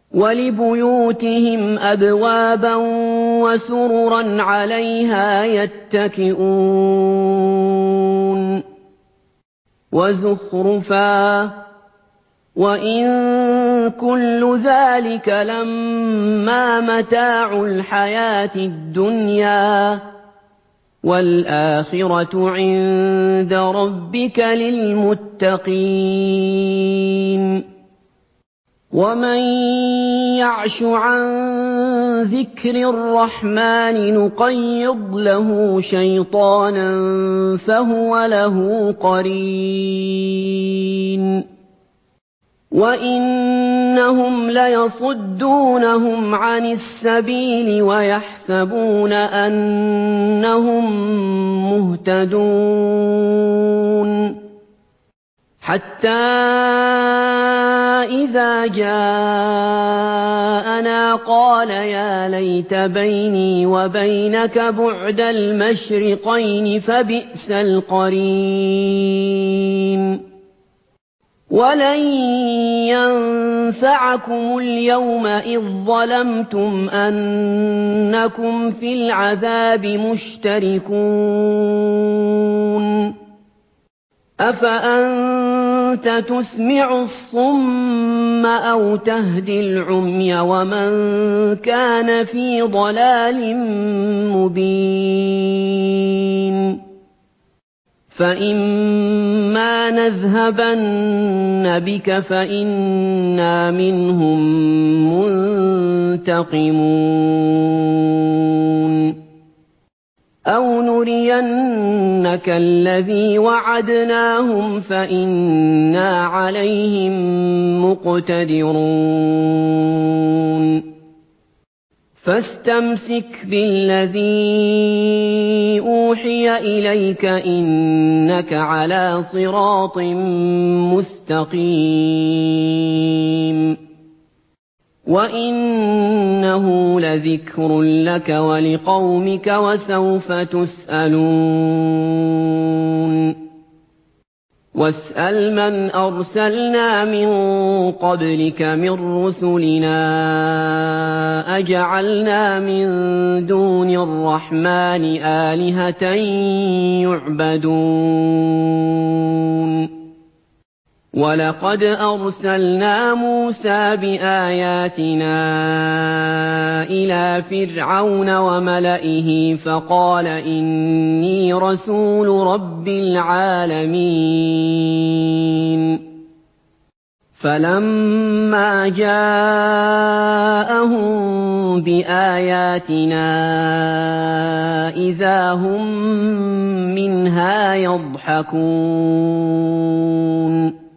وَلِبُيُوتِهِمْ أَبْوَابًا وَسُرُرًا عَلَيْهَا يَتَّكِئُونَ وَزُخْرُفًا ۚ وَإِن كُلُّ ذَٰلِكَ لَمَّا مَتَاعُ الْحَيَاةِ الدُّنْيَا ۚ وَالْآخِرَةُ عِندَ رَبِّكَ لِلْمُتَّقِينَ وَمَن يَعْشُ عَن ذِكْرِ الرَّحْمَٰنِ نُقَيِّضْ لَهُ شَيْطَانًا فَهُوَ لَهُ قَرِينٌ وَإِنَّهُمْ لَيَصُدُّونَهُمْ عَنِ السَّبِيلِ وَيَحْسَبُونَ أَنَّهُم مُّهْتَدُونَ حَتَّىٰ إِذَا جَاءَنَا قَالَ يَا لَيْتَ بَيْنِي وَبَيْنَكَ بُعْدَ الْمَشْرِقَيْنِ فَبِئْسَ الْقَرِينُ وَلَن يَنفَعَكُمُ الْيَوْمَ إِذ ظَّلَمْتُمْ أَنَّكُمْ فِي الْعَذَابِ مُشْتَرِكُونَ أَفَأَنتَ تُسْمِعُ الصُّمَّ أَوْ تَهْدِي الْعُمْيَ وَمَن كَانَ فِي ضَلَالٍ مُّبِينٍ فَإِمَّا نَذْهَبَنَّ بِكَ فَإِنَّا مِنْهُم مُّنتَقِمُونَ أَوْ نُرِيَنَّكَ الَّذِي وَعَدْنَاهُمْ فَإِنَّا عَلَيْهِم مُّقْتَدِرُونَ فَاسْتَمْسِكْ بِالَّذِي أُوحِيَ إِلَيْكَ ۖ إِنَّكَ عَلَىٰ صِرَاطٍ مُّسْتَقِيمٍ وَإِنَّهُ لَذِكْرٌ لَّكَ وَلِقَوْمِكَ ۖ وَسَوْفَ تُسْأَلُونَ وَاسْأَلْ مَنْ أَرْسَلْنَا مِن قَبْلِكَ مِن رُّسُلِنَا أَجَعَلْنَا مِن دُونِ الرَّحْمَٰنِ آلِهَةً يُعْبَدُونَ وَلَقَدْ أَرْسَلْنَا مُوسَىٰ بِآيَاتِنَا إِلَىٰ فِرْعَوْنَ وَمَلَئِهِ فَقَالَ إِنِّي رَسُولُ رَبِّ الْعَالَمِينَ فَلَمَّا جَاءَهُم بِآيَاتِنَا إِذَا هُم مِّنْهَا يَضْحَكُونَ